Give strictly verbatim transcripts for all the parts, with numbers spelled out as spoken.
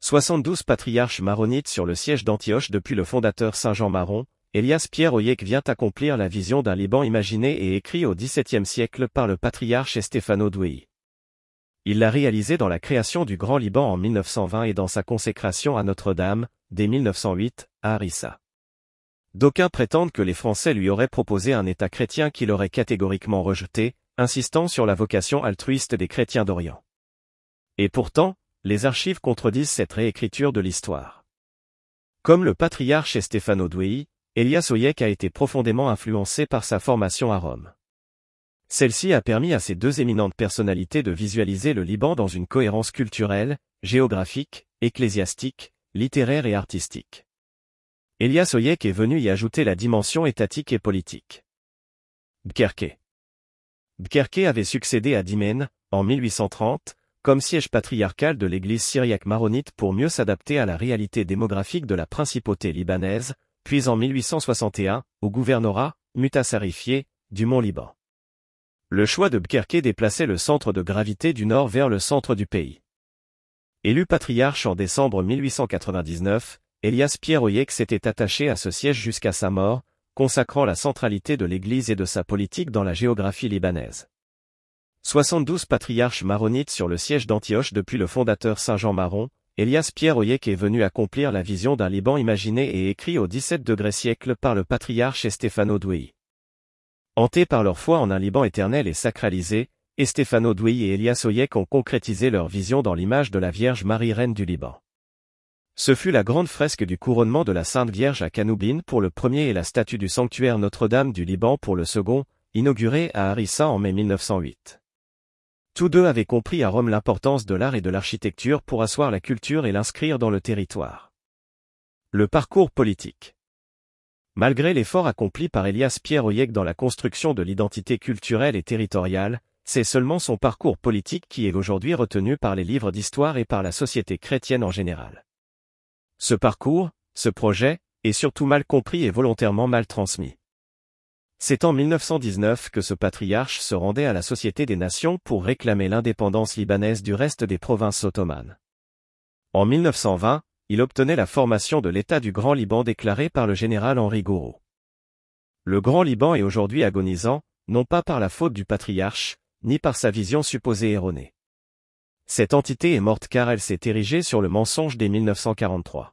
soixante-douze patriarches maronites sur le siège d'Antioche depuis le fondateur Saint Jean Maron. Elias Pierre Oyek vient accomplir la vision d'un Liban imaginé et écrit au dix-septième siècle par le patriarche Stefano Douei. Il l'a réalisé dans la création du Grand Liban en mille neuf cent vingt et dans sa consécration à Notre-Dame, dès mille neuf cent huit, à Harissa. D'aucuns prétendent que les Français lui auraient proposé un État chrétien qu'il aurait catégoriquement rejeté, insistant sur la vocation altruiste des chrétiens d'Orient. Et pourtant, les archives contredisent cette réécriture de l'histoire. Comme le patriarche Stefano Douei, Elias Oyek a été profondément influencé par sa formation à Rome. Celle-ci a permis à ces deux éminentes personnalités de visualiser le Liban dans une cohérence culturelle, géographique, ecclésiastique, littéraire et artistique. Elias Oyek est venu y ajouter la dimension étatique et politique. Bkerké. Bkerké avait succédé à Dimene, en mille huit cent trente, comme siège patriarcal de l'église syriaque maronite pour mieux s'adapter à la réalité démographique de la principauté libanaise, puis en mille huit cent soixante et un, au gouvernorat, mutassarifié, du Mont-Liban. Le choix de Bkerké déplaçait le centre de gravité du nord vers le centre du pays. Élu patriarche en décembre mille huit cent quatre-vingt-dix-neuf, Elias Pierre Oyek s'était attaché à ce siège jusqu'à sa mort, consacrant la centralité de l'Église et de sa politique dans la géographie libanaise. soixante-douze patriarches maronites sur le siège d'Antioche depuis le fondateur Saint Jean Maron, Elias Pierre Oyek est venu accomplir la vision d'un Liban imaginé et écrit au dix-septième siècle par le patriarche Stefano Douei. Hantés par leur foi en un Liban éternel et sacralisé, Stefano Douei et Elias Oyek ont concrétisé leur vision dans l'image de la Vierge Marie reine du Liban. Ce fut la grande fresque du couronnement de la Sainte Vierge à Kanoubine pour le premier et la statue du sanctuaire Notre-Dame du Liban pour le second, inaugurée à Harissa en mai mille neuf cent huit. Tous deux avaient compris à Rome l'importance de l'art et de l'architecture pour asseoir la culture et l'inscrire dans le territoire. Le parcours politique. Malgré l'effort accompli par Elias Pierre Oyek dans la construction de l'identité culturelle et territoriale, c'est seulement son parcours politique qui est aujourd'hui retenu par les livres d'histoire et par la société chrétienne en général. Ce parcours, ce projet, est surtout mal compris et volontairement mal transmis. C'est en mille neuf cent dix-neuf que ce patriarche se rendait à la Société des Nations pour réclamer l'indépendance libanaise du reste des provinces ottomanes. En mille neuf cent vingt, il obtenait la formation de l'État du Grand Liban déclaré par le général Henri Gouraud. Le Grand Liban est aujourd'hui agonisant, non pas par la faute du patriarche, ni par sa vision supposée erronée. Cette entité est morte car elle s'est érigée sur le mensonge dès mille neuf cent quarante-trois.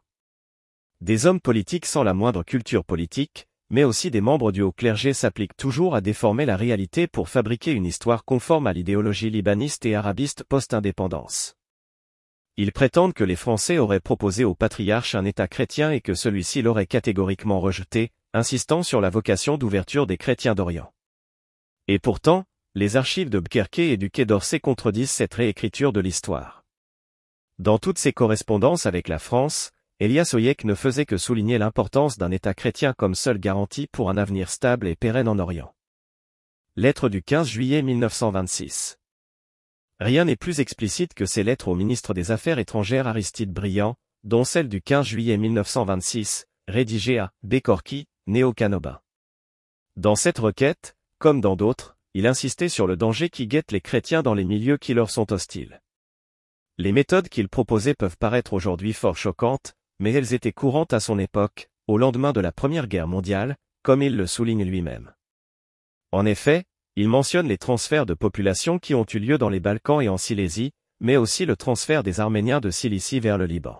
Des hommes politiques sans la moindre culture politique, mais aussi des membres du haut clergé s'appliquent toujours à déformer la réalité pour fabriquer une histoire conforme à l'idéologie libaniste et arabiste post-indépendance. Ils prétendent que les Français auraient proposé au patriarche un État chrétien et que celui-ci l'aurait catégoriquement rejeté, insistant sur la vocation d'ouverture des chrétiens d'Orient. Et pourtant, les archives de Bkerké et du Quai d'Orsay contredisent cette réécriture de l'histoire. Dans toutes ses correspondances avec la France, Elias Oyek ne faisait que souligner l'importance d'un État chrétien comme seule garantie pour un avenir stable et pérenne en Orient. Lettre du quinze juillet mille neuf cent vingt-six. Rien n'est plus explicite que ces lettres au ministre des Affaires étrangères Aristide Briand, dont celle du quinze juillet mille neuf cent vingt-six, rédigée à Bécorki, né au Canobin. Dans cette requête, comme dans d'autres, il insistait sur le danger qui guette les chrétiens dans les milieux qui leur sont hostiles. Les méthodes qu'il proposait peuvent paraître aujourd'hui fort choquantes, mais elles étaient courantes à son époque, au lendemain de la Première Guerre mondiale, comme il le souligne lui-même. En effet, il mentionne les transferts de population qui ont eu lieu dans les Balkans et en Silésie, mais aussi le transfert des Arméniens de Cilicie vers le Liban.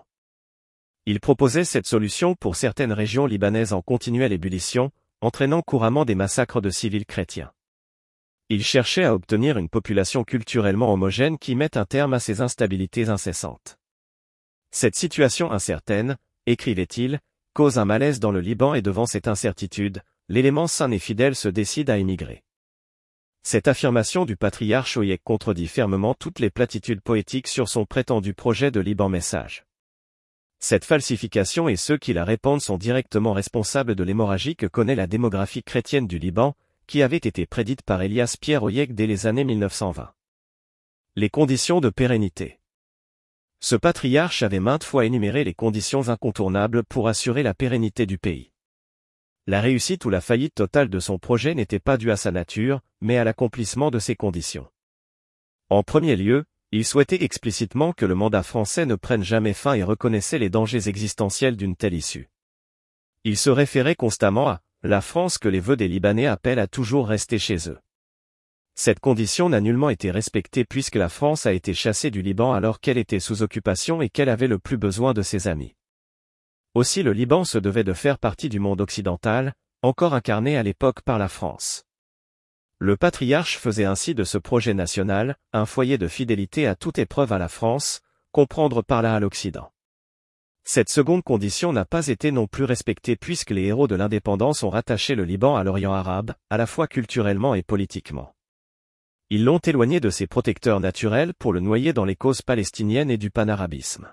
Il proposait cette solution pour certaines régions libanaises en continuelle ébullition, entraînant couramment des massacres de civils chrétiens. Il cherchait à obtenir une population culturellement homogène qui mette un terme à ces instabilités incessantes. Cette situation incertaine, écrivait-il, cause un malaise dans le Liban et devant cette incertitude, l'élément saint et fidèle se décide à émigrer. Cette affirmation du patriarche Oyek contredit fermement toutes les platitudes poétiques sur son prétendu projet de Liban-Message. Cette falsification et ceux qui la répandent sont directement responsables de l'hémorragie que connaît la démographie chrétienne du Liban, qui avait été prédite par Elias Pierre Oyek dès les années mille neuf cent vingt. Les conditions de pérennité. Ce patriarche avait maintes fois énuméré les conditions incontournables pour assurer la pérennité du pays. La réussite ou la faillite totale de son projet n'était pas due à sa nature, mais à l'accomplissement de ses conditions. En premier lieu, Il souhaitait explicitement que le mandat français ne prenne jamais fin et reconnaissait les dangers existentiels d'une telle issue. Il se référait constamment à « la France que les vœux des Libanais appellent à toujours rester chez eux ». Cette condition n'a nullement été respectée puisque la France a été chassée du Liban alors qu'elle était sous occupation et qu'elle avait le plus besoin de ses amis. Aussi le Liban se devait de faire partie du monde occidental, encore incarné à l'époque par la France. Le patriarche faisait ainsi de ce projet national, un foyer de fidélité à toute épreuve à la France, comprendre par là à l'Occident. Cette seconde condition n'a pas été non plus respectée puisque les héros de l'indépendance ont rattaché le Liban à l'Orient arabe, à la fois culturellement et politiquement. Ils l'ont éloigné de ses protecteurs naturels pour le noyer dans les causes palestiniennes et du panarabisme.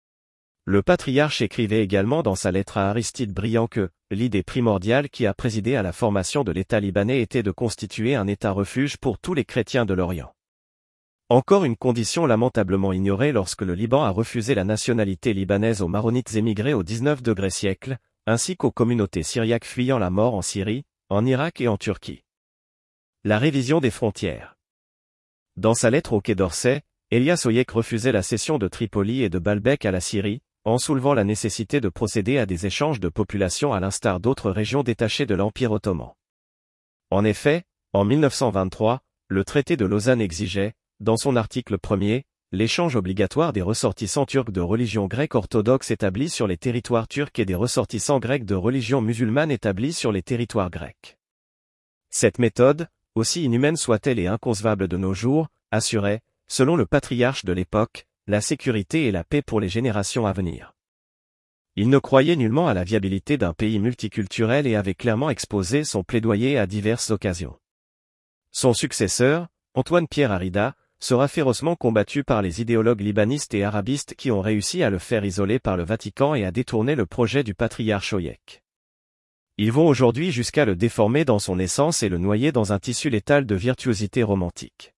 Le patriarche écrivait également dans sa lettre à Aristide Briand que l'idée primordiale qui a présidé à la formation de l'État libanais était de constituer un État refuge pour tous les chrétiens de l'Orient. Encore une condition lamentablement ignorée lorsque le Liban a refusé la nationalité libanaise aux maronites émigrés au dix-neuvième siècle, ainsi qu'aux communautés syriaques fuyant la mort en Syrie, en Irak et en Turquie. La révision des frontières. Dans sa lettre au Quai d'Orsay, Elias Hoyek refusait la cession de Tripoli et de Baalbek à la Syrie, en soulevant la nécessité de procéder à des échanges de population à l'instar d'autres régions détachées de l'Empire ottoman. En effet, en mille neuf cent vingt-trois, le traité de Lausanne exigeait, dans son article premier, l'échange obligatoire des ressortissants turcs de religion grecque orthodoxe établis sur les territoires turcs et des ressortissants grecs de religion musulmane établis sur les territoires grecs. Cette méthode, aussi inhumaine soit-elle et inconcevable de nos jours, assurait, selon le patriarche de l'époque, la sécurité et la paix pour les générations à venir. Il ne croyait nullement à la viabilité d'un pays multiculturel et avait clairement exposé son plaidoyer à diverses occasions. Son successeur, Antoine-Pierre Arida, sera férocement combattu par les idéologues libanistes et arabistes qui ont réussi à le faire isoler par le Vatican et à détourner le projet du patriarche Hoyek. Ils vont aujourd'hui jusqu'à le déformer dans son essence et le noyer dans un tissu létal de virtuosité romantique.